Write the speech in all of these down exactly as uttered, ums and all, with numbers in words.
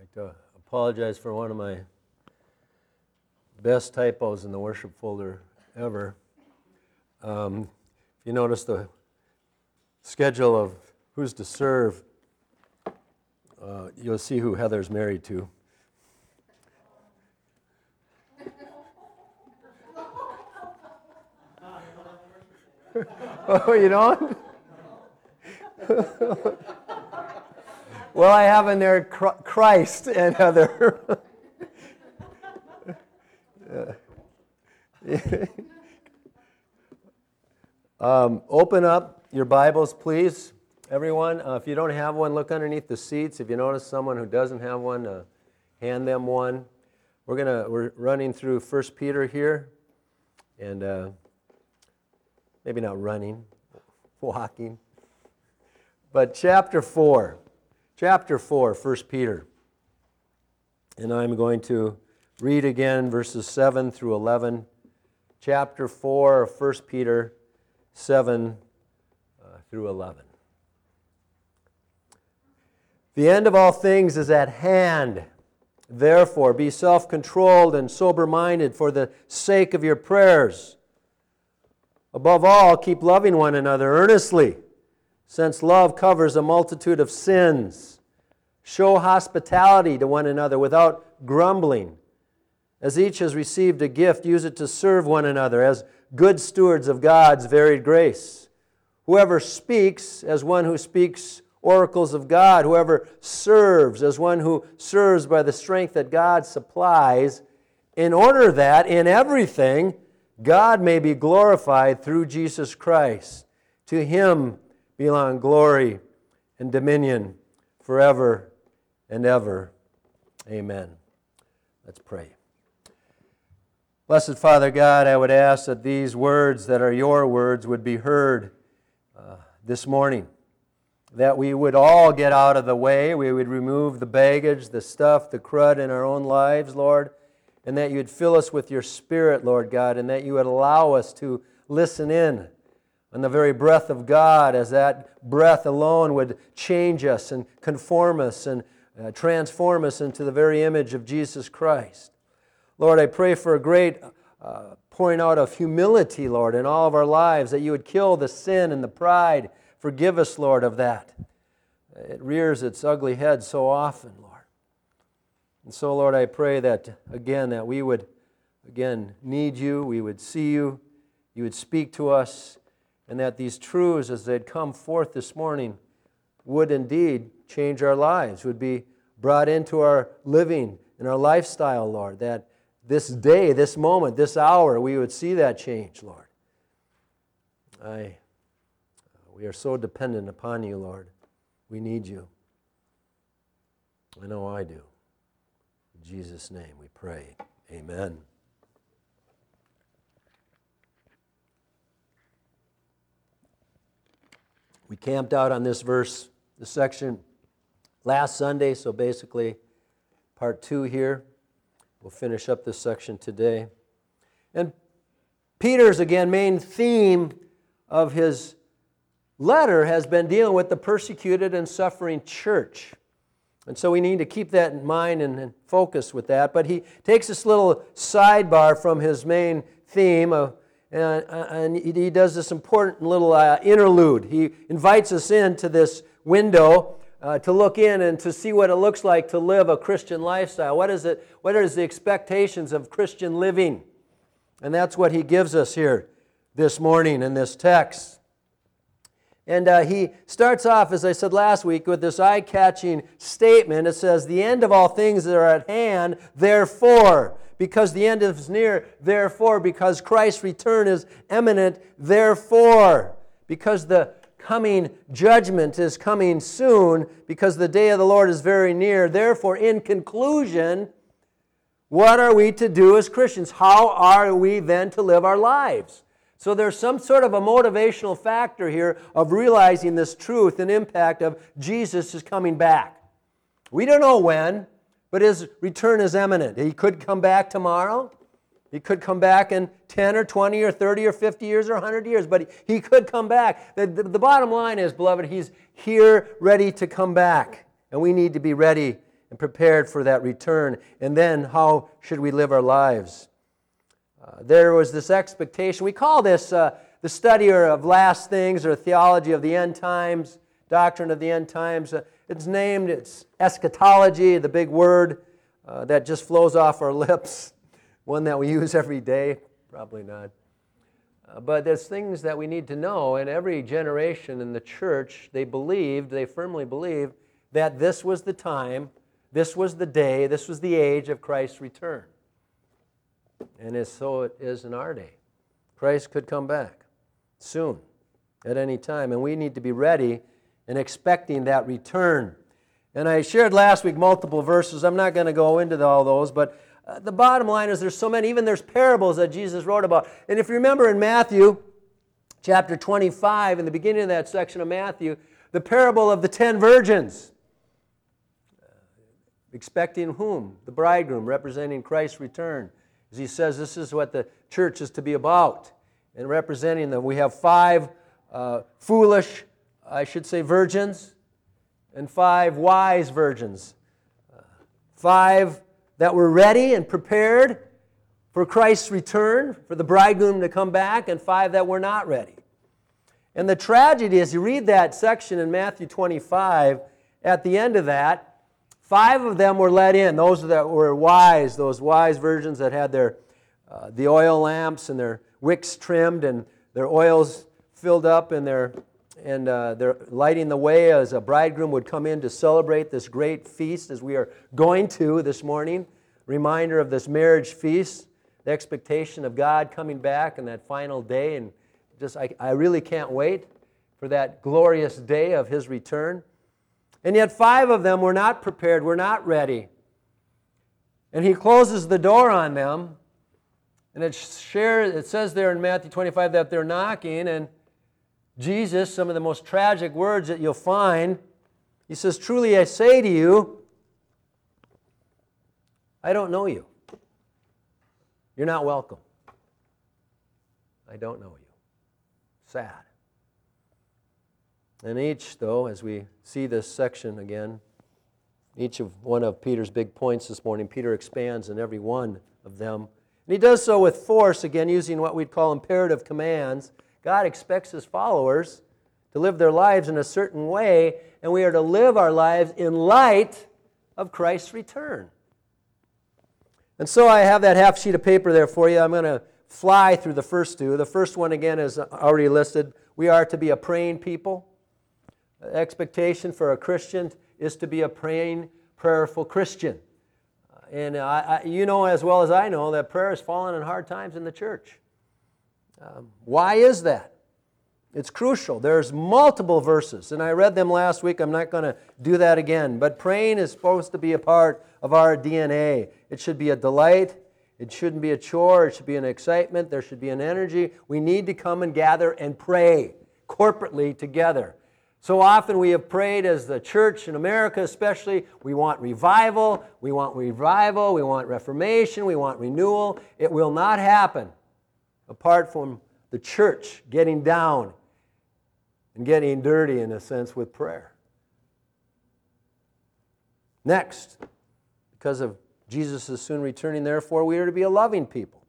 like to apologize for one of my best typos in the worship folder ever. Um, if you notice the schedule of who's to serve, uh, you'll see who Heather's married to. Oh, you don't? Well, I have in there Christ and Heather. um, open up your Bibles, please, everyone. Uh, if you don't have one, look underneath the seats. If you notice someone who doesn't have one, uh, hand them one. We're gonna we're running through First Peter here, and uh, maybe not running, walking, but chapter four. Chapter four, First Peter. And I'm going to read again verses seven through eleven. Chapter four of First Peter, seven uh, through eleven. The end of all things is at hand. Therefore, be self-controlled and sober-minded for the sake of your prayers. Above all, keep loving one another earnestly, since love covers a multitude of sins. Show hospitality to one another without grumbling. As each has received a gift, use it to serve one another as good stewards of God's varied grace. Whoever speaks, as one who speaks oracles of God. Whoever serves, as one who serves by the strength that God supplies, in order that in everything God may be glorified through Jesus Christ. To Him belong glory and dominion forever and ever. Amen. Let's pray. Blessed Father God, I would ask that these words that are your words would be heard uh, this morning. That we would all get out of the way. We would remove the baggage, the stuff, the crud in our own lives, Lord. And that you would fill us with your Spirit, Lord God. And that you would allow us to listen in on the very breath of God, as that breath alone would change us and conform us and uh, transform us into the very image of Jesus Christ. Lord, I pray for a great uh, pouring out of humility, Lord, in all of our lives, that you would kill the sin and the pride. Forgive us, Lord, of that. It rears its ugly head so often, Lord. And so, Lord, I pray that, again, that we would, again, need you, we would see you, you would speak to us, and that these truths, as they'd come forth this morning, would indeed change our lives, would be brought into our living and our lifestyle, Lord, that this day, this moment, this hour, we would see that change, Lord. I, we are so dependent upon you, Lord. We need you. I know I do. In Jesus' name we pray. Amen. We camped out on this verse, this section, last Sunday, so basically part two here. We'll finish up this section today. And Peter's, again, main theme of his letter has been dealing with the persecuted and suffering church. And so we need to keep that in mind and, and focus with that. But he takes this little sidebar from his main theme of And, and he does this important little uh, interlude. He invites us into this window uh, to look in and to see what it looks like to live a Christian lifestyle. What is it? What are the expectations of Christian living? And that's what he gives us here this morning in this text. And uh, he starts off, as I said last week, with this eye-catching statement. It says, "The end of all things are at hand, therefore." Because the end is near, therefore. Because Christ's return is imminent, therefore. Because the coming judgment is coming soon, because the day of the Lord is very near. Therefore, in conclusion, what are we to do as Christians? How are we then to live our lives? So there's some sort of a motivational factor here of realizing this truth and impact of Jesus is coming back. We don't know when, but His return is imminent. He could come back tomorrow. He could come back in ten or twenty or thirty or fifty years or one hundred years, but he, he could come back. The, the, the bottom line is, beloved, He's here ready to come back. And we need to be ready and prepared for that return. And then how should we live our lives? Uh, there was this expectation. We call this uh, the study of last things, or theology of the end times, doctrine of the end times. Uh, it's named, it's eschatology, the big word uh, that just flows off our lips, one that we use every day. Probably not. Uh, but there's things that we need to know, and every generation in the church, they believed, they firmly believed, that this was the time, this was the day, this was the age of Christ's return. And as so it is in our day. Christ could come back soon, at any time, and we need to be ready and expecting that return. And I shared last week multiple verses. I'm not going to go into all those, but uh, the bottom line is there's so many, even there's parables that Jesus wrote about. And if you remember in Matthew chapter twenty-five, in the beginning of that section of Matthew, the parable of the ten virgins. Expecting whom? The bridegroom, representing Christ's return. As he says, this is what the church is to be about. And representing them, we have five uh, foolish, I should say, virgins, and five wise virgins. Uh, five that were ready and prepared for Christ's return, for the bridegroom to come back, and five that were not ready. And the tragedy, as you read that section in Matthew twenty-five, at the end of that, five of them were let in, those that were wise, those wise virgins that had their uh, the oil lamps and their wicks trimmed and their oils filled up, and their and uh, they're lighting the way as a bridegroom would come in to celebrate this great feast, as we are going to this morning. Reminder of this marriage feast, the expectation of God coming back and that final day, and just I, I really can't wait for that glorious day of His return. And yet five of them were not prepared, were not ready. And He closes the door on them. And it, shares, it says there in Matthew twenty-five that they're knocking, and Jesus, some of the most tragic words that you'll find, He says, "Truly I say to you, I don't know you. You're not welcome. I don't know you." Sad. And each, though, as we see this section again, each of one of Peter's big points this morning, Peter expands in every one of them. And he does so with force, again, using what we'd call imperative commands. God expects His followers to live their lives in a certain way, and we are to live our lives in light of Christ's return. And so I have that half sheet of paper there for you. I'm going to fly through the first two. The first one, again, is already listed. We are to be a praying people. The expectation for a Christian is to be a praying, prayerful Christian. And I, I, you know as well as I know that prayer has fallen in hard times in the church. Um, why is that? It's crucial. There's multiple verses, and I read them last week. I'm not going to do that again. But praying is supposed to be a part of our D N A. It should be a delight. It shouldn't be a chore. It should be an excitement. There should be an energy. We need to come and gather and pray corporately together. So often we have prayed as the church in America especially, we want revival, we want revival, we want reformation, we want renewal. It will not happen apart from the church getting down and getting dirty, in a sense, with prayer. Next, because of Jesus' soon returning, therefore, we are to be a loving people.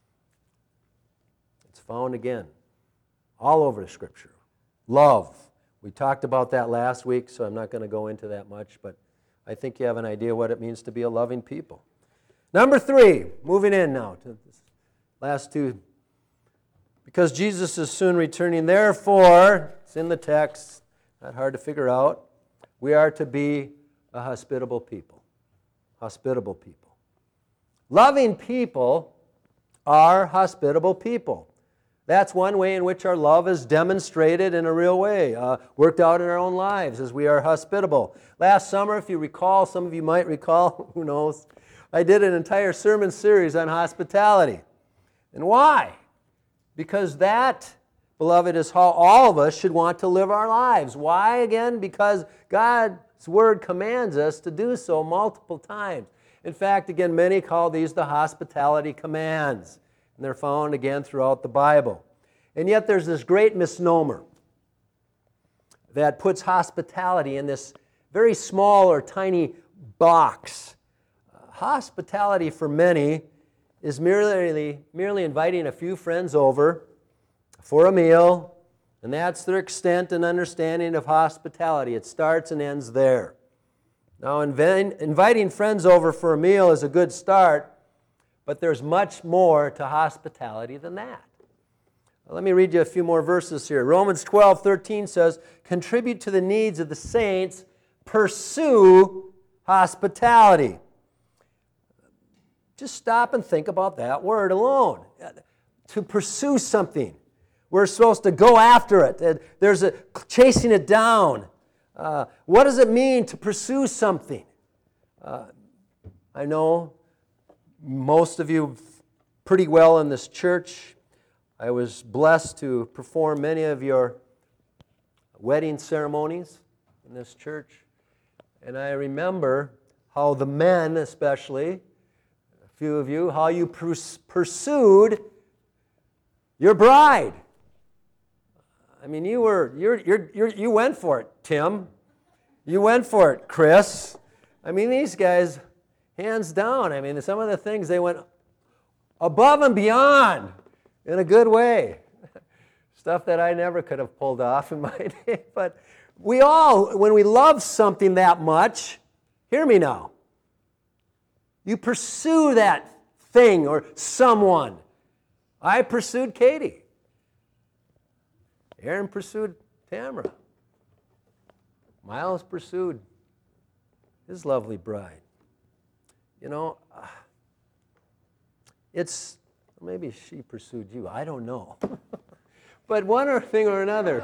It's found again all over the Scripture. Love. We talked about that last week, so I'm not going to go into that much, but I think you have an idea what it means to be a loving people. Number three, moving in now to this last two. Because Jesus is soon returning, therefore, it's in the text, not hard to figure out, we are to be a hospitable people. Hospitable people. Loving people are hospitable people. That's one way in which our love is demonstrated in a real way, uh, worked out in our own lives as we are hospitable. Last summer, if you recall, some of you might recall, who knows, I did an entire sermon series on hospitality. And why? Because that, beloved, is how all of us should want to live our lives. Why again? Because God's Word commands us to do so multiple times. In fact, again, many call these the hospitality commands. And they're found again throughout the Bible. And yet there's this great misnomer that puts hospitality in this very small or tiny box. Uh, hospitality for many is merely, merely inviting a few friends over for a meal, and that's their extent and understanding of hospitality. It starts and ends there. Now, inv- inviting friends over for a meal is a good start, but there's much more to hospitality than that. Let me read you a few more verses here. Romans twelve thirteen says, contribute to the needs of the saints, pursue hospitality. Just stop and think about that word alone. To pursue something. We're supposed to go after it. There's a chasing it down. Uh, what does it mean to pursue something? Uh, I know most of you pretty well in this church. I was blessed to perform many of your wedding ceremonies in this church. And I remember how the men, especially, a few of you, how you pers- pursued your bride. I mean, you were, you're, you're, you're, you went for it, Tim. You went for it, Chris. I mean, these guys, hands down, I mean, some of the things they went above and beyond in a good way. Stuff that I never could have pulled off in my day. But we all, when we love something that much, hear me now, you pursue that thing or someone. I pursued Katie. Aaron pursued Tamara. Miles pursued his lovely bride. You know, it's, maybe she pursued you. I don't know. But one or thing or another.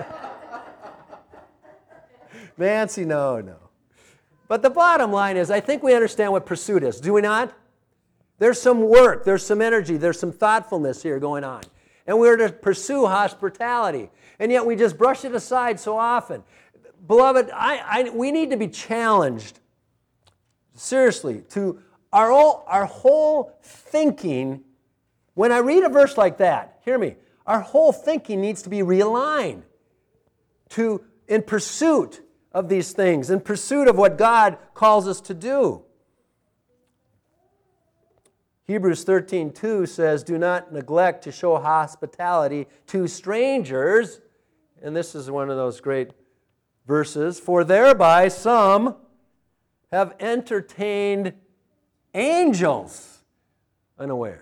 Nancy, no, no. But the bottom line is, I think we understand what pursuit is. Do we not? There's some work, there's some energy, there's some thoughtfulness here going on. And we're to pursue hospitality. And yet we just brush it aside so often. Beloved, I, I, we need to be challenged, seriously, to our whole, our whole thinking. When I read a verse like that, hear me, our whole thinking needs to be realigned to in pursuit of these things, in pursuit of what God calls us to do. Hebrews thirteen two says, do not neglect to show hospitality to strangers. And this is one of those great verses. For thereby some have entertained angels unawares.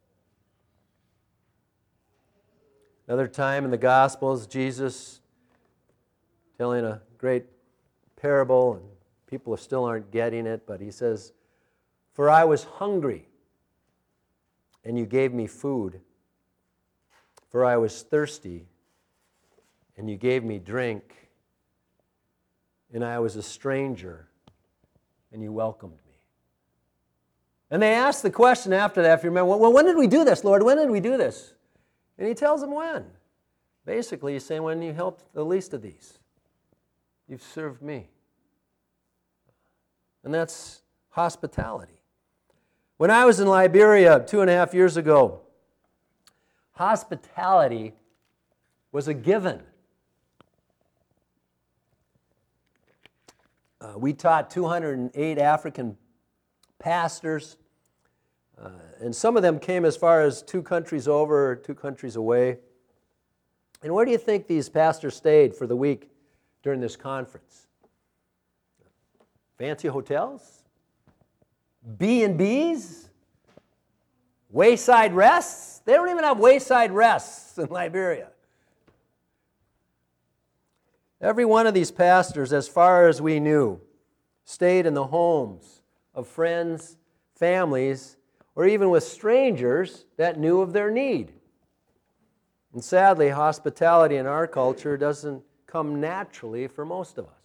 Another time in the Gospels, Jesus telling a great parable, and people still aren't getting it, but he says, for I was hungry, and you gave me food. For I was thirsty, and you gave me drink. And I was a stranger, and you welcomed me. And they asked the question after that, if you remember, well, when did we do this, Lord? When did we do this? And he tells them when. Basically, he's saying, when you helped the least of these, you've served me. And that's hospitality. When I was in Liberia two and a half years ago, hospitality was a given. Uh, we taught two hundred eight African pastors, uh, and some of them came as far as two countries over, or two countries away. And where do you think these pastors stayed for the week during this conference? Fancy hotels? B and B's? Wayside rests? They don't even have wayside rests in Liberia. Every one of these pastors, as far as we knew, stayed in the homes of friends, families, or even with strangers that knew of their need. And sadly, hospitality in our culture doesn't come naturally for most of us.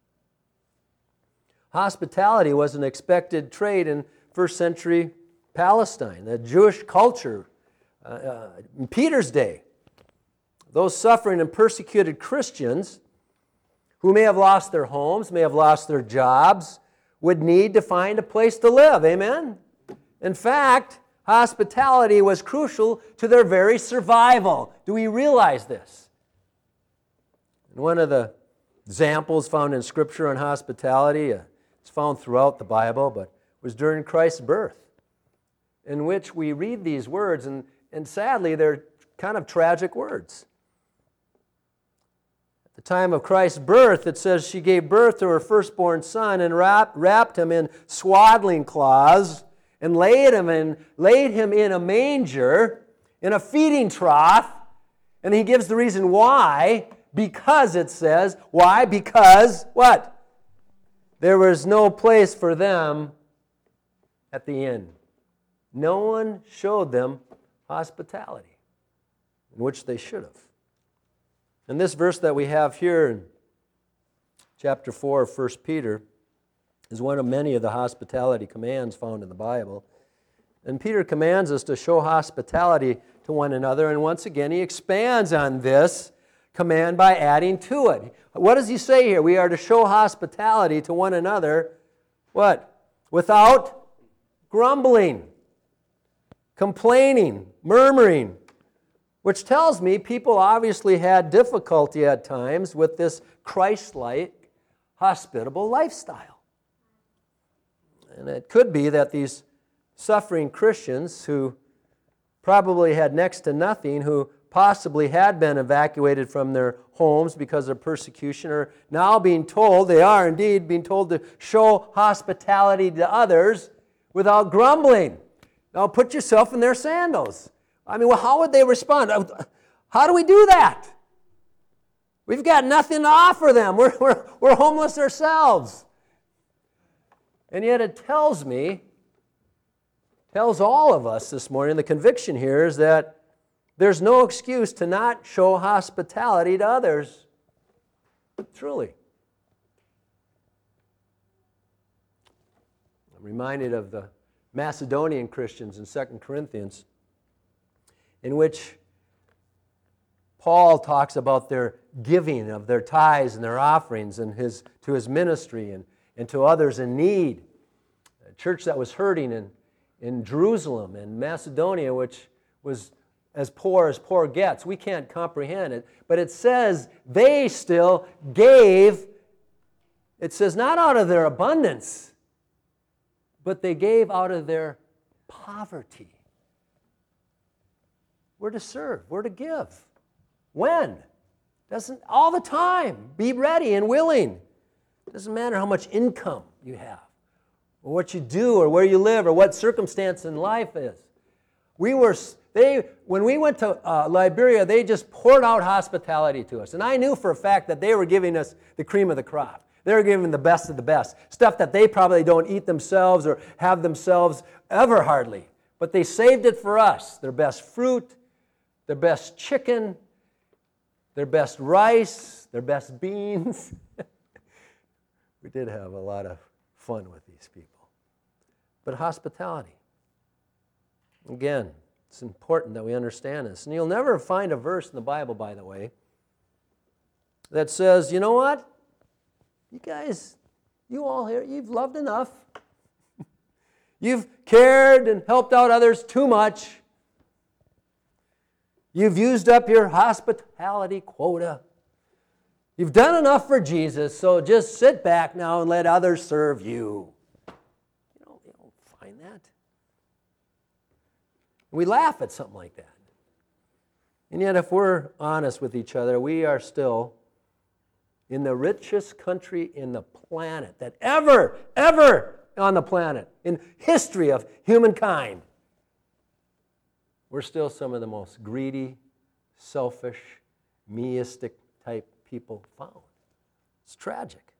Hospitality was an expected trait in first century Palestine, the Jewish culture uh, uh, in Peter's day. Those suffering and persecuted Christians who may have lost their homes, may have lost their jobs, would need to find a place to live. Amen? In fact, hospitality was crucial to their very survival. Do we realize this? And one of the examples found in Scripture on hospitality, uh, It's found throughout the Bible, but was during Christ's birth, in which we read these words, and, and sadly, they're kind of tragic words. At the time of Christ's birth, it says she gave birth to her firstborn son and wrapped, wrapped him in swaddling cloths and laid him in, laid him in a manger, in a feeding trough. And he gives the reason why. Because it says, why? Because what? There was no place for them at the inn. No one showed them hospitality, in which they should have. And this verse that we have here in chapter four of First Peter is one of many of the hospitality commands found in the Bible. And Peter commands us to show hospitality to one another, and once again he expands on this command by adding to it. What does he say here? We are to show hospitality to one another, what? Without grumbling, complaining, murmuring, which tells me people obviously had difficulty at times with this Christ-like, hospitable lifestyle. And it could be that these suffering Christians who probably had next to nothing, who possibly had been evacuated from their homes because of persecution, are now being told, they are indeed being told to show hospitality to others without grumbling. Now put yourself in their sandals. I mean, well, how would they respond? How do we do that? We've got nothing to offer them. We're, we're, we're homeless ourselves. And yet it tells me, tells all of us this morning, the conviction here is that there's no excuse to not show hospitality to others. Truly. I'm reminded of the Macedonian Christians in Second Corinthians, in which Paul talks about their giving of their tithes and their offerings and his, to his ministry and, and to others in need. A church that was hurting in, in Jerusalem and Macedonia, which was as poor as poor gets. We can't comprehend it. But it says they still gave, it says not out of their abundance, but they gave out of their poverty. We're to serve. We're to give. When? Doesn't all the time. Be ready and willing. Doesn't matter how much income you have, or what you do, or where you live, or what circumstance in life is. We were they when we went to uh, Liberia, they just poured out hospitality to us, and I knew for a fact that they were giving us the cream of the crop. They were giving the best of the best, stuff that they probably don't eat themselves or have themselves ever hardly, but they saved it for us. Their best fruit, their best chicken, their best rice, their best beans. We did have a lot of fun with these people. But hospitality. Again, it's important that we understand this. And you'll never find a verse in the Bible, by the way, that says, you know what? You guys, you all here, you've loved enough. You've cared and helped out others too much. You've used up your hospitality quota. You've done enough for Jesus, so just sit back now and let others serve you. You don't, you don't find that. We laugh at something like that. And yet, if we're honest with each other, we are still in the richest country in the planet that ever, ever on the planet, in history of humankind. We're still some of the most greedy, selfish, meistic type people found. It's tragic.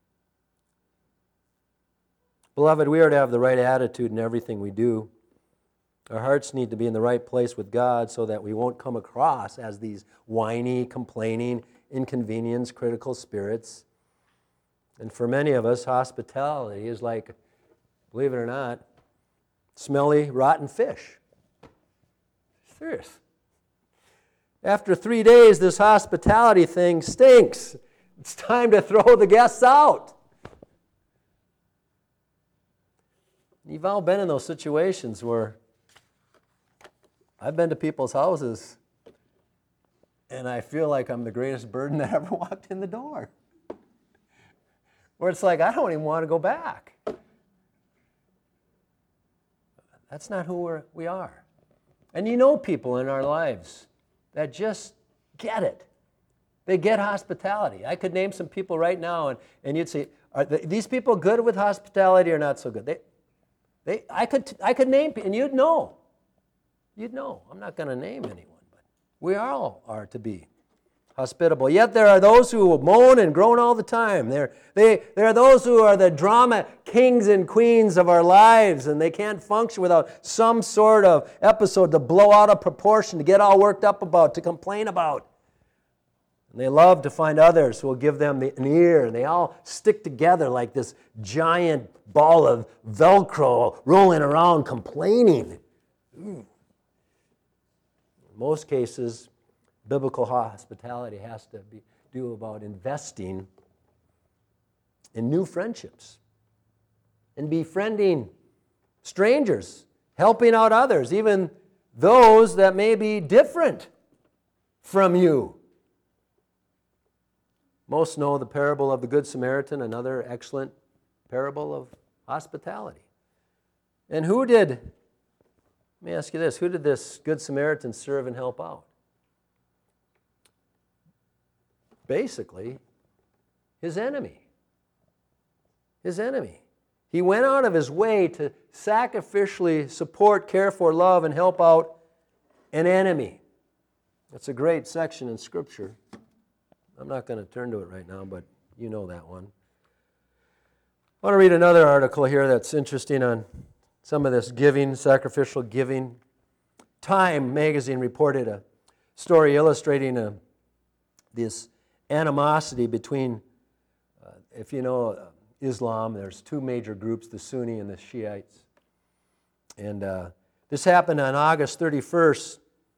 Beloved, we are to have the right attitude in everything we do. Our hearts need to be in the right place with God so that we won't come across as these whiny, complaining, inconvenience, critical spirits. And for many of us, hospitality is like, believe it or not, smelly, rotten fish. Serious. After three days, this hospitality thing stinks. It's time to throw the guests out. You've all been in those situations where I've been to people's houses and I feel like I'm the greatest burden that ever walked in the door. Where it's like, I don't even want to go back. That's not who we're, we are. And you know people in our lives that just get it. They get hospitality. I could name some people right now, and, and you'd say, are the, these people good with hospitality or not so good? They, they, I could, I could name, and you'd know. You'd know. I'm not going to name anyone, but we all are to be hospitable. Yet there are those who moan and groan all the time. There, they, there are those who are the drama kings and queens of our lives, and they can't function without some sort of episode to blow out of proportion, to get all worked up about, to complain about. And they love to find others who will give them the, an ear, and they all stick together like this giant ball of Velcro rolling around complaining. Ooh. In most cases, biblical hospitality has to be, do about investing in new friendships and befriending strangers, helping out others, even those that may be different from you. Most know the parable of the Good Samaritan, another excellent parable of hospitality. And who did, let me ask you this, who did this Good Samaritan serve and help out? Basically, his enemy. His enemy. He went out of his way to sacrificially support, care for, love, and help out an enemy. That's a great section in Scripture. I'm not going to turn to it right now, but you know that one. I want to read another article here that's interesting on some of this giving, sacrificial giving. Time magazine reported a story illustrating a, this animosity between, uh, if you know uh, Islam, there's two major groups, the Sunni and the Shiites. And uh, this happened on August thirty-first,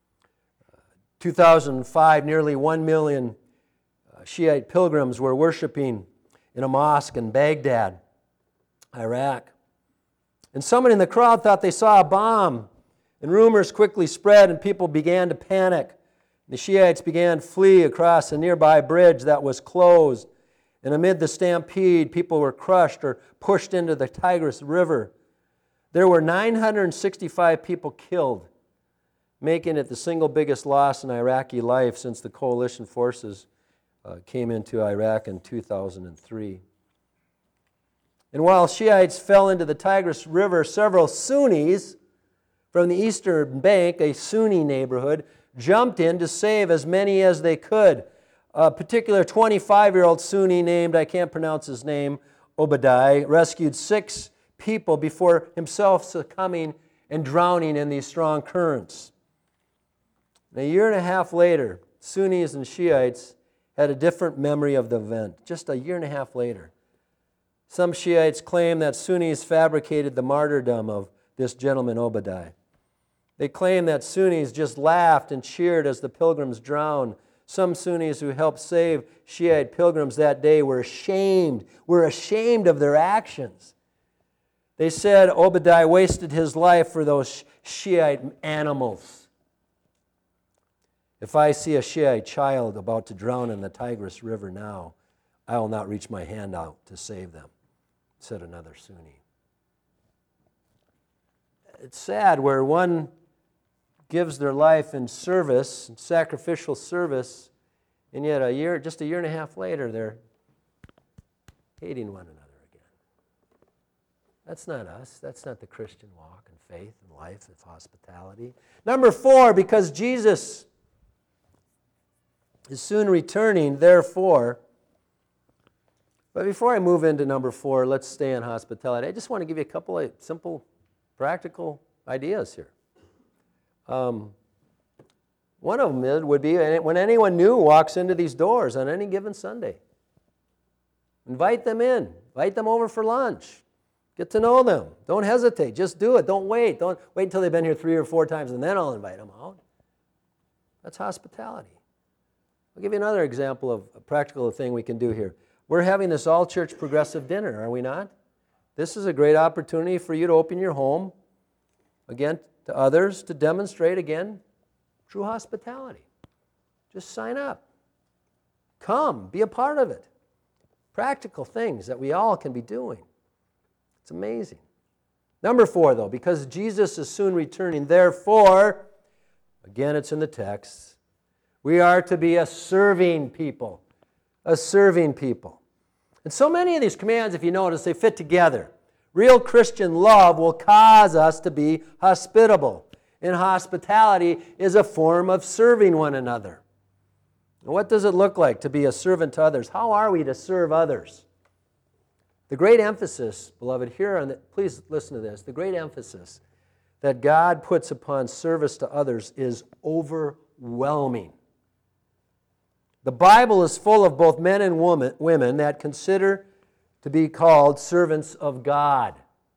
two thousand five. Nearly one million Shiite pilgrims were worshiping in a mosque in Baghdad, Iraq. And someone in the crowd thought they saw a bomb, and rumors quickly spread, and people began to panic. The Shiites began to flee across a nearby bridge that was closed, and amid the stampede, people were crushed or pushed into the Tigris River. There were nine hundred sixty-five people killed, making it the single biggest loss in Iraqi life since the coalition forces Uh, came into Iraq in two thousand three. And while Shiites fell into the Tigris River, several Sunnis from the eastern bank, a Sunni neighborhood, jumped in to save as many as they could. A particular twenty-five-year-old Sunni named, I can't pronounce his name, Obadiah, rescued six people before himself succumbing and drowning in these strong currents. And a year and a half later, Sunnis and Shiites had a different memory of the event, just a year and a half later. Some Shiites claim that Sunnis fabricated the martyrdom of this gentleman, Obadiah. They claim that Sunnis just laughed and cheered as the pilgrims drowned. Some Sunnis who helped save Shiite pilgrims that day were ashamed, were ashamed of their actions. They said Obadiah wasted his life for those Shiite animals. If I see a Shiite child about to drown in the Tigris River now, I will not reach my hand out to save them, said another Sunni. It's sad where one gives their life in service, sacrificial service, and yet a year, just a year and a half later, they're hating one another again. That's not us. That's not the Christian walk and faith and life of hospitality. Number four, because Jesus is soon returning, therefore. But before I move into number four, let's stay on hospitality. I just want to give you a couple of simple, practical ideas here. Um, one of them would be when anyone new walks into these doors on any given Sunday, invite them in. Invite them over for lunch. Get to know them. Don't hesitate. Just do it. Don't wait. Don't wait until they've been here three or four times and then I'll invite them out. That's hospitality. I'll give you another example of a practical thing we can do here. We're having this all-church progressive dinner, are we not? This is a great opportunity for you to open your home, again, to others, to demonstrate, again, true hospitality. Just sign up. Come. Be a part of it. Practical things that we all can be doing. It's amazing. Number four, though, because Jesus is soon returning, therefore, again, it's in the text, we are to be a serving people. A serving people. And so many of these commands, if you notice, they fit together. Real Christian love will cause us to be hospitable. And hospitality is a form of serving one another. What does it look like to be a servant to others? How are we to serve others? The great emphasis, beloved, here on the, please listen to this, the great emphasis that God puts upon service to others is overwhelming. The Bible is full of both men and woman, women that consider to be called servants of God.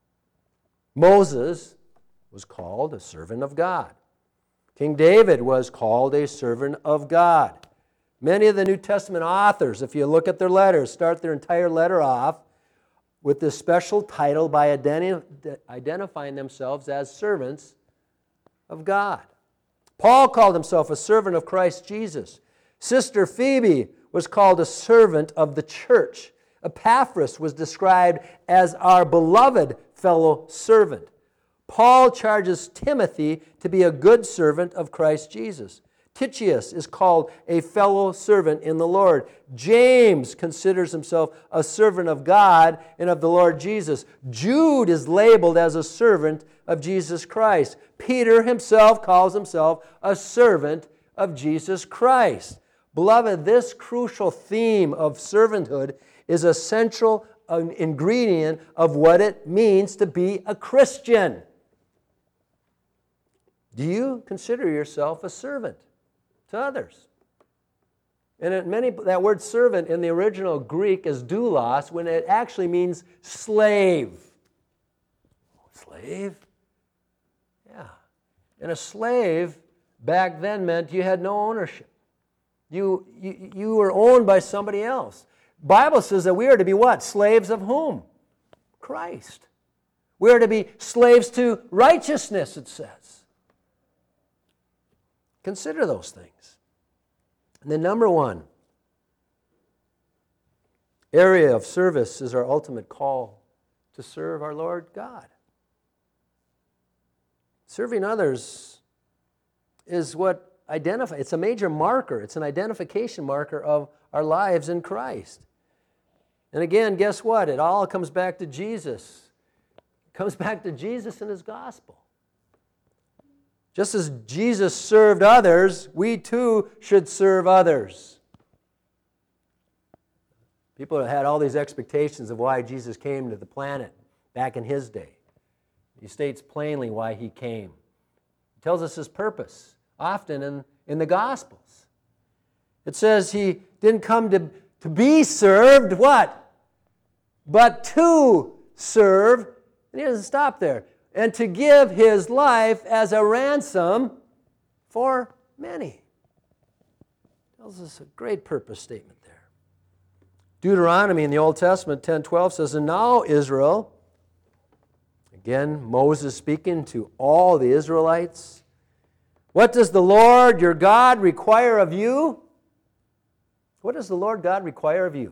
Moses was called a servant of God. King David was called a servant of God. Many of the New Testament authors, if you look at their letters, start their entire letter off with this special title by identi- identifying themselves as servants of God. Paul called himself a servant of Christ Jesus. Sister Phoebe was called a servant of the church. Epaphras was described as our beloved fellow servant. Paul charges Timothy to be a good servant of Christ Jesus. Tychicus is called a fellow servant in the Lord. James considers himself a servant of God and of the Lord Jesus. Jude is labeled as a servant of Jesus Christ. Peter himself calls himself a servant of Jesus Christ. Beloved, this crucial theme of servanthood is a central ingredient of what it means to be a Christian. Do you consider yourself a servant to others? And it many, that word servant in the original Greek is doulos, when it actually means slave. Slave? Yeah. And a slave back then meant you had no ownership. You, you, you were owned by somebody else. Bible says that we are to be what? Slaves of whom? Christ. We are to be slaves to righteousness, it says. Consider those things. And the number one area of service is our ultimate call to serve our Lord God. Serving others is what identify. It's a major marker. It's an identification marker of our lives in Christ. And again, guess what? It all comes back to Jesus. It comes back to Jesus and His gospel. Just as Jesus served others, we too should serve others. People had all these expectations of why Jesus came to the planet back in His day. He states plainly why He came. He tells us His purpose, often in, in the Gospels. It says He didn't come to, to be served, what? But to serve. And He doesn't stop there. And to give His life as a ransom for many. Tells us a great purpose statement there. Deuteronomy in the Old Testament, ten twelve says, "And now, Israel," again, Moses speaking to all the Israelites, "what does the Lord your God require of you?" What does the Lord God require of you?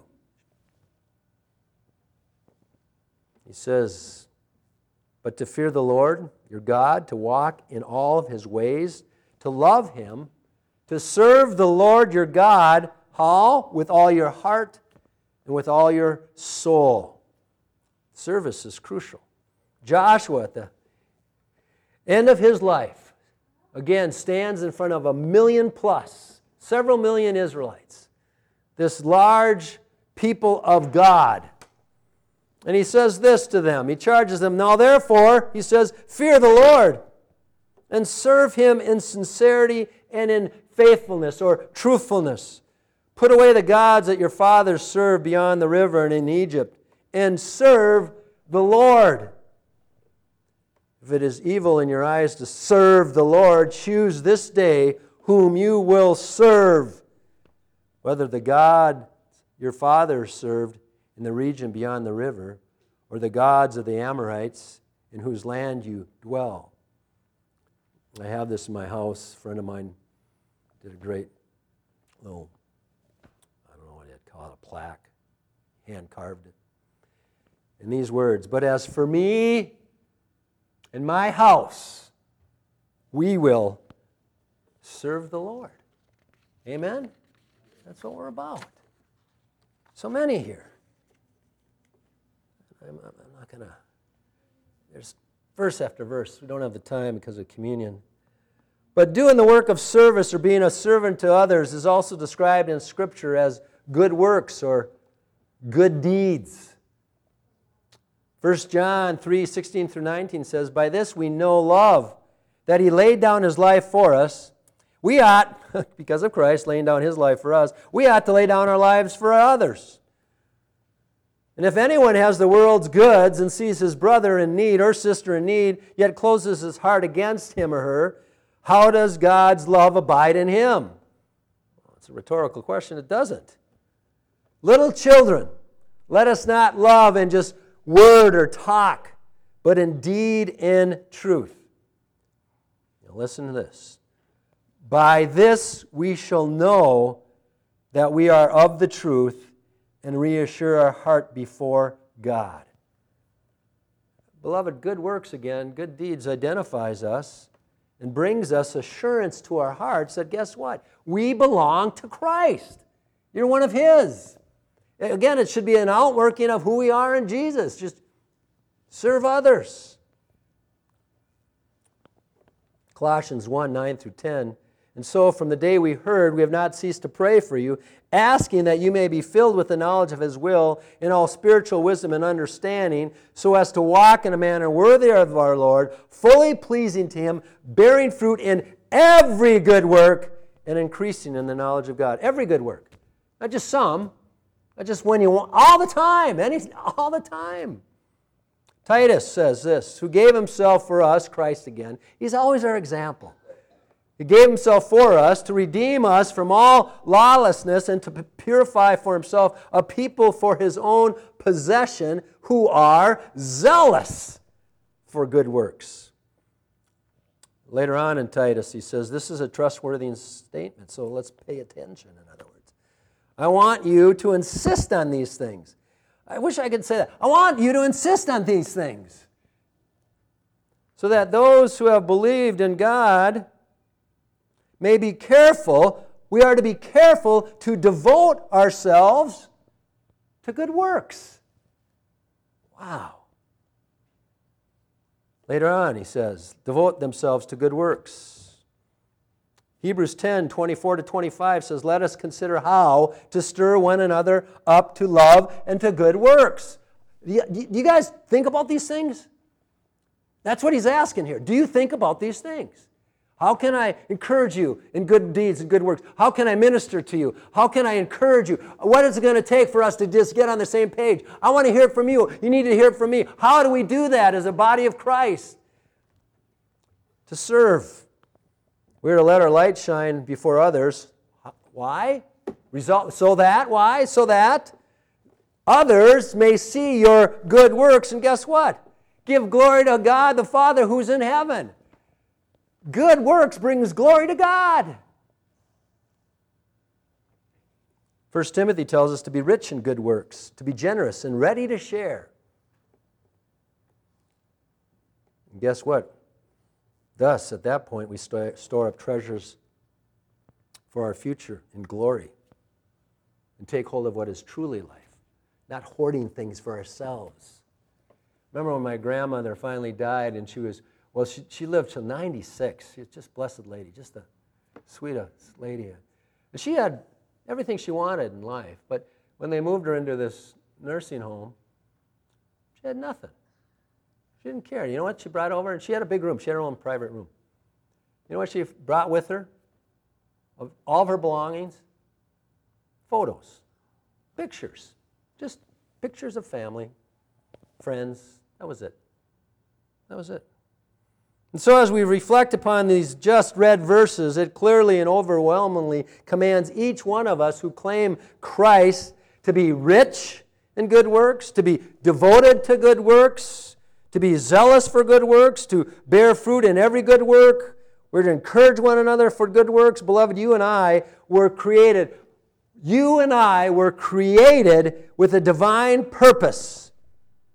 He says, "But to fear the Lord your God, to walk in all of His ways, to love Him, to serve the Lord your God," how? "With all your heart and with all your soul." Service is crucial. Joshua, at the end of his life, again, stands in front of a million plus, several million Israelites, this large people of God. And he says this to them. He charges them, "Now therefore," he says, "fear the Lord and serve Him in sincerity and in faithfulness," or truthfulness. "Put away the gods that your fathers served beyond the river and in Egypt, and serve the Lord. If it is evil in your eyes to serve the Lord, choose this day whom you will serve, whether the God your fathers served in the region beyond the river, or the gods of the Amorites in whose land you dwell." I have this in my house. A friend of mine did a great little, I don't know what you'd call it, a plaque, hand carved it. In these words, "But as for me in my house, we will serve the Lord. Amen? That's what we're about. So many here. I'm, I'm not going to, there's verse after verse. We don't have the time because of communion. But doing the work of service or being a servant to others is also described in Scripture as good works or good deeds. First John three, sixteen through nineteen says, by this we know love, that He laid down His life for us. We ought, because of Christ laying down His life for us, we ought to lay down our lives for others. And if anyone has the world's goods and sees his brother in need or sister in need, yet closes his heart against him or her, how does God's love abide in him? Well, it's a rhetorical question. It doesn't. Little children, let us not love in just word or talk, but in deed and truth. Now listen to this. By this we shall know that we are of the truth and reassure our heart before God. Beloved, good works again, good deeds identifies us and brings us assurance to our hearts that guess what? We belong to Christ. You're one of His. Again, it should be an outworking of who we are in Jesus. Just serve others. Colossians one, nine through ten. And so from the day we heard, we have not ceased to pray for you, asking that you may be filled with the knowledge of His will in all spiritual wisdom and understanding, so as to walk in a manner worthy of our Lord, fully pleasing to Him, bearing fruit in every good work, and increasing in the knowledge of God. Every good work. Not just some, not just when you want, all the time, any, all the time. Titus says this, who gave Himself for us, Christ again, He's always our example. He gave Himself for us to redeem us from all lawlessness and to purify for Himself a people for His own possession who are zealous for good works. Later on in Titus, he says, this is a trustworthy statement, so let's pay attention, in other words. I want you to insist on these things. I wish I could say that. I want you to insist on these things, so that those who have believed in God may be careful, we are to be careful to devote ourselves to good works. Wow. Later on, he says, devote themselves to good works. Hebrews ten, twenty-four to twenty-five says, let us consider how to stir one another up to love and to good works. Do you, do you guys think about these things? That's what he's asking here. Do you think about these things? How can I encourage you in good deeds and good works? How can I minister to you? How can I encourage you? What is it going to take for us to just get on the same page? I want to hear it from you. You need to hear it from me. How do we do that as a body of Christ? To serve. We're to let our light shine before others. Why? Result, so that, why? So that others may see your good works. And guess what? Give glory to God the Father who's in heaven. Good works brings glory to God. First Timothy tells us to be rich in good works, to be generous and ready to share. And guess what? Thus, at that point, we store up treasures for our future in glory and take hold of what is truly life, not hoarding things for ourselves. Remember when my grandmother finally died and she was Well, she, she lived till ninety-six. She was just a blessed lady, just a sweetest lady. And she had everything she wanted in life. But when they moved her into this nursing home, she had nothing. She didn't care. You know what she brought over? And she had a big room. She had her own private room. You know what she brought with her? Of all of her belongings? Photos. Pictures. Just pictures of family, friends. That was it. That was it. And so as we reflect upon these just read verses, it clearly and overwhelmingly commands each one of us who claim Christ to be rich in good works, to be devoted to good works, to be zealous for good works, to bear fruit in every good work. We're to encourage one another for good works. Beloved, you and I were created, you and I were created with a divine purpose.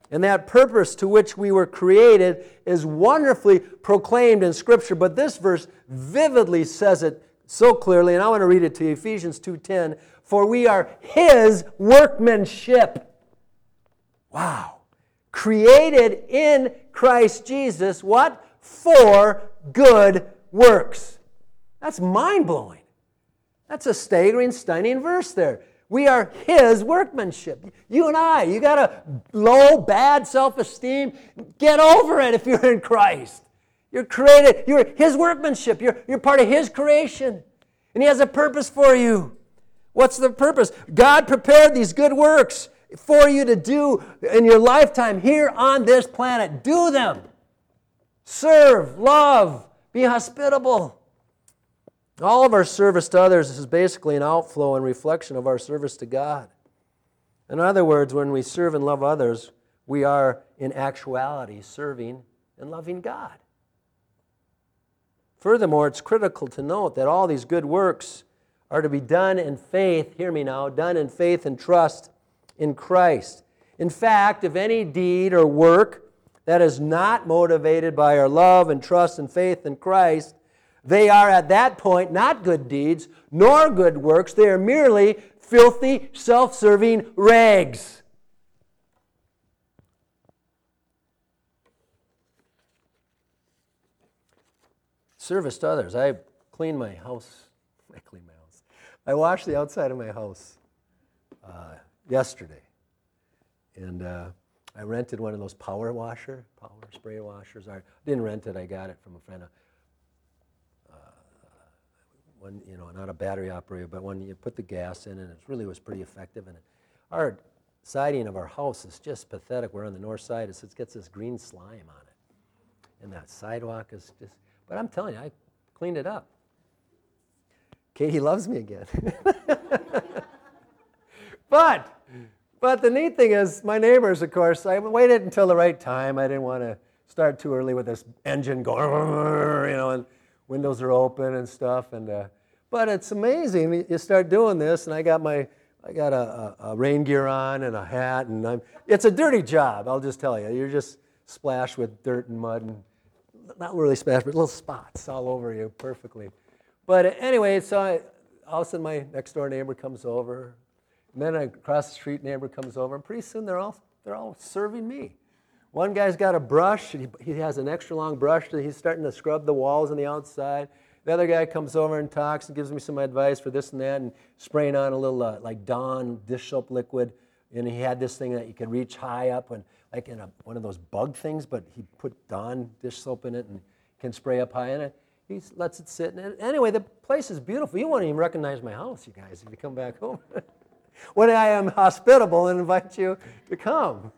And that purpose to which we were created is wonderfully proclaimed in Scripture. But this verse vividly says it so clearly, and I want to read it to you, Ephesians two ten. For we are His workmanship. Wow. Created in Christ Jesus, what? For good works. That's mind-blowing. That's a staggering, stunning verse there. We are His workmanship. You and I, you got a low, bad self-esteem. Get over it if you're in Christ. You're created, you're His workmanship. You're, you're part of His creation. And He has a purpose for you. What's the purpose? God prepared these good works for you to do in your lifetime here on this planet. Do them. Serve, love, be hospitable. All of our service to others is basically an outflow and reflection of our service to God. In other words, when we serve and love others, we are in actuality serving and loving God. Furthermore, it's critical to note that all these good works are to be done in faith, hear me now, done in faith and trust in Christ. In fact, if any deed or work that is not motivated by our love and trust and faith in Christ, they are at that point not good deeds nor good works. They are merely filthy, self-serving rags. Service to others. I clean my house. I clean my house. I washed the outside of my house uh, yesterday. And uh, I rented one of those power washer, power spray washers. I didn't rent it. I got it from a friend. Uh, one, you know, not a battery operated, but when you put the gas in, and it really was pretty effective. And it, our siding of our house is just pathetic. We're on the north side. It's, it gets this green slime on it. And that sidewalk is just... But I'm telling you, I cleaned it up. Katie loves me again. but, but the neat thing is, my neighbors, of course, I waited until the right time. I didn't want to start too early with this engine going, you know, and windows are open and stuff. And uh, but it's amazing. You start doing this, and I got my, I got a, a, a rain gear on and a hat, and I'm. It's a dirty job. I'll just tell you. You're just splashed with dirt and mud and. Not really splashed, but little spots all over you perfectly. But anyway, so I, all of a sudden my next door neighbor comes over, and then across the street neighbor comes over, and pretty soon they're all they're all serving me. One guy's got a brush, and he, he has an extra long brush that he's starting to scrub the walls on the outside. The other guy comes over and talks and gives me some advice for this and that, and spraying on a little uh, like Dawn dish soap liquid. And he had this thing that you could reach high up and like in a, one of those bug things, but he put Dawn dish soap in it and can spray up high in it. He lets it sit in it. Anyway, the place is beautiful. You won't even recognize my house, you guys, if you come back home. When I am hospitable and invite you to come.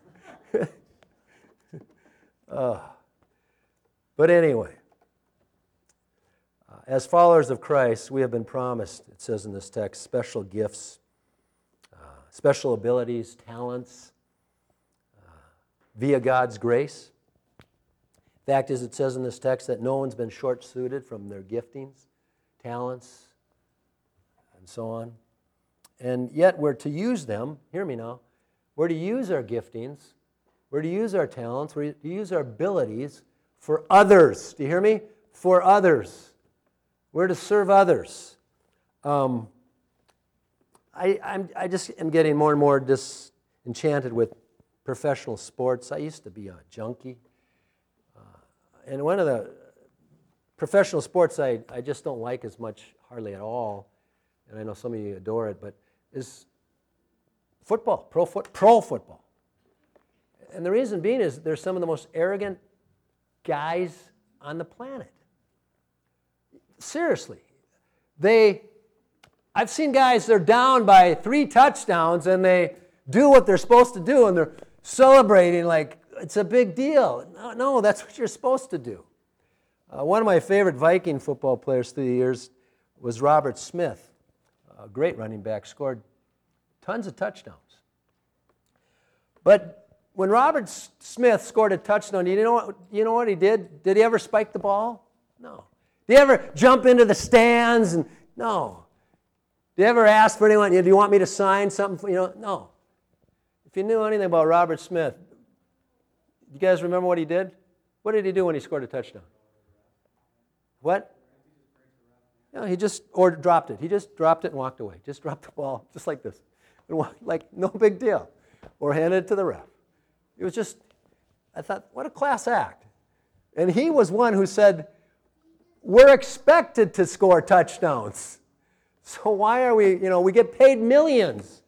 uh, but anyway, uh, as followers of Christ, we have been promised, it says in this text, special gifts, special abilities, talents, uh, via God's grace. Fact is, it says in this text that no one's been short-suited from their giftings, talents, and so on. And yet we're to use them, hear me now, we're to use our giftings, we're to use our talents, we're to use our abilities for others. Do you hear me? For others. We're to serve others. Um, I, I'm, I just am getting more and more disenchanted with professional sports. I used to be a junkie. Uh, and one of the professional sports I, I just don't like as much, hardly at all, and I know some of you adore it, but is football, pro, foot, pro football. And the reason being is they're some of the most arrogant guys on the planet. Seriously. They... I've seen guys, they're down by three touchdowns and they do what they're supposed to do and they're celebrating like it's a big deal. No, no that's what you're supposed to do. Uh, one of my favorite Viking football players through the years was Robert Smith, a great running back, scored tons of touchdowns. But when Robert Smith scored a touchdown, you know what, you know what he did? Did he ever spike the ball? No. Did he ever jump into the stands? And no. Did you ever ask for anyone, do you want me to sign something? For, you know, no. If you knew anything about Robert Smith, you guys remember what he did? What did he do when he scored a touchdown? What? No, he just, or dropped it. He just dropped it and walked away. Just dropped the ball, just like this. And walked, like, no big deal. Or handed it to the ref. It was just, I thought, what a class act. And he was one who said, we're expected to score touchdowns. So why are we, you know, we get paid millions.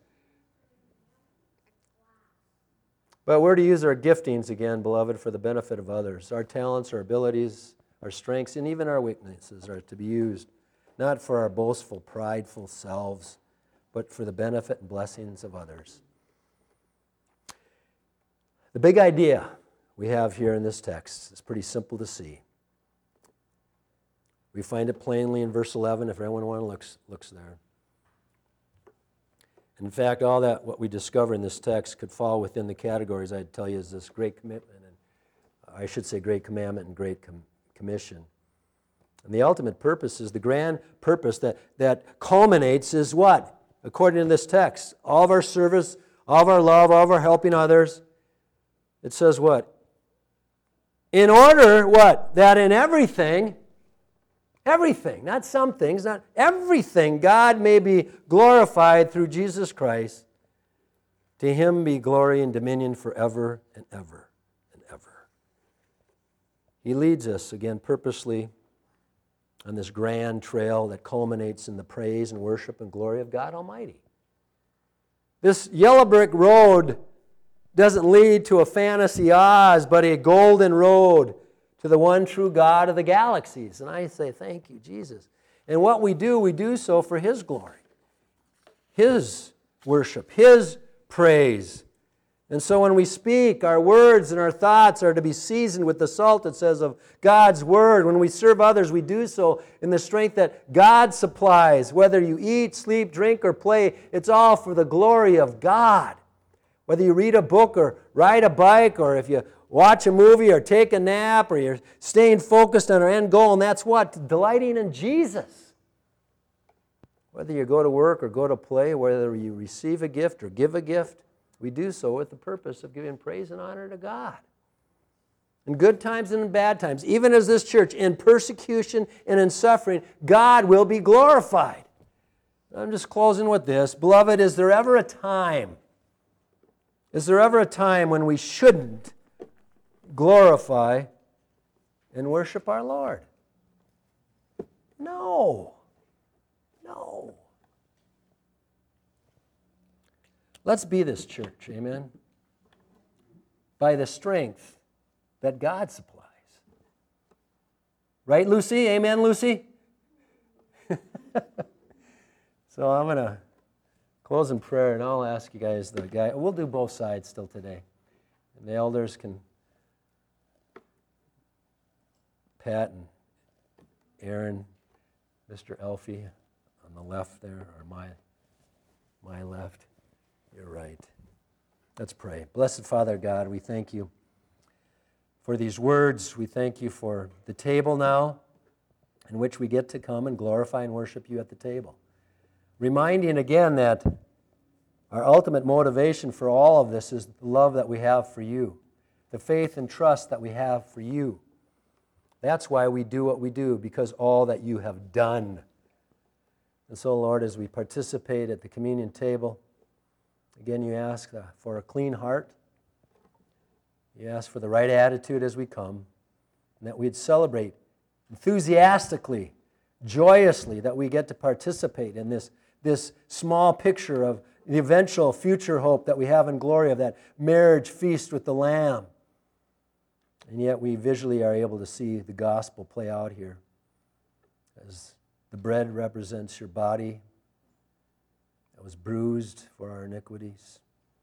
But we're to use our giftings again, beloved, for the benefit of others. Our talents, our abilities, our strengths, and even our weaknesses are to be used, not for our boastful, prideful selves, but for the benefit and blessings of others. The big idea we have here in this text is pretty simple to see. We find it plainly in verse eleven, if everyone looks, looks there. In fact, all that what we discover in this text could fall within the categories I'd tell you is this great commitment, and I should say great commandment and great com- commission. And the ultimate purpose is the grand purpose that, that culminates is what? According to this text, all of our service, all of our love, all of our helping others. It says what? In order, what? That in everything, everything, not some things, not everything, God may be glorified through Jesus Christ. To Him be glory and dominion forever and ever and ever. He leads us, again, purposely on this grand trail that culminates in the praise and worship and glory of God Almighty. This yellow brick road doesn't lead to a fantasy Oz, but a golden road to the one true God of the galaxies. And I say, thank you, Jesus. And what we do, we do so for His glory, His worship, His praise. And so when we speak, our words and our thoughts are to be seasoned with the salt, it says, of God's Word. When we serve others, we do so in the strength that God supplies. Whether you eat, sleep, drink, or play, it's all for the glory of God. Whether you read a book or ride a bike, or if you watch a movie or take a nap, or you're staying focused on our end goal, and that's what? Delighting in Jesus. Whether you go to work or go to play, whether you receive a gift or give a gift, we do so with the purpose of giving praise and honor to God. In good times and in bad times, even as this church, in persecution and in suffering, God will be glorified. I'm just closing with this. Beloved, is there ever a time, is there ever a time when we shouldn't glorify and worship our Lord? No. No. Let's be this church, amen, by the strength that God supplies. Right, Lucy? Amen, Lucy? So I'm going to close in prayer, and I'll ask you guys, the guy, we'll do both sides still today. And the elders can, Pat and Aaron, Mister Elfie on the left there, or my, my left. You're right. Let's pray. Blessed Father God, we thank you for these words. We thank you for the table now in which we get to come and glorify and worship you at the table. Reminding again that our ultimate motivation for all of this is the love that we have for you, the faith and trust that we have for you. That's why we do what we do, because all that you have done. And so, Lord, as we participate at the communion table, again, you ask for a clean heart. You ask for the right attitude as we come, and that we'd celebrate enthusiastically, joyously, that we get to participate in this, this small picture of the eventual future hope that we have in glory of that marriage feast with the Lamb. And yet we visually are able to see the gospel play out here as the bread represents your body that was bruised for our iniquities.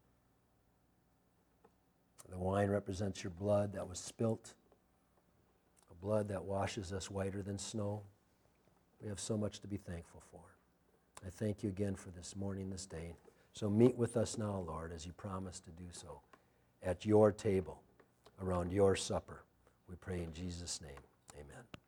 The wine represents your blood that was spilt, a blood that washes us whiter than snow. We have so much to be thankful for. I thank you again for this morning, this day. So meet with us now, Lord, as you promised to do so, at your table, around your supper. We pray in Jesus' name. Amen.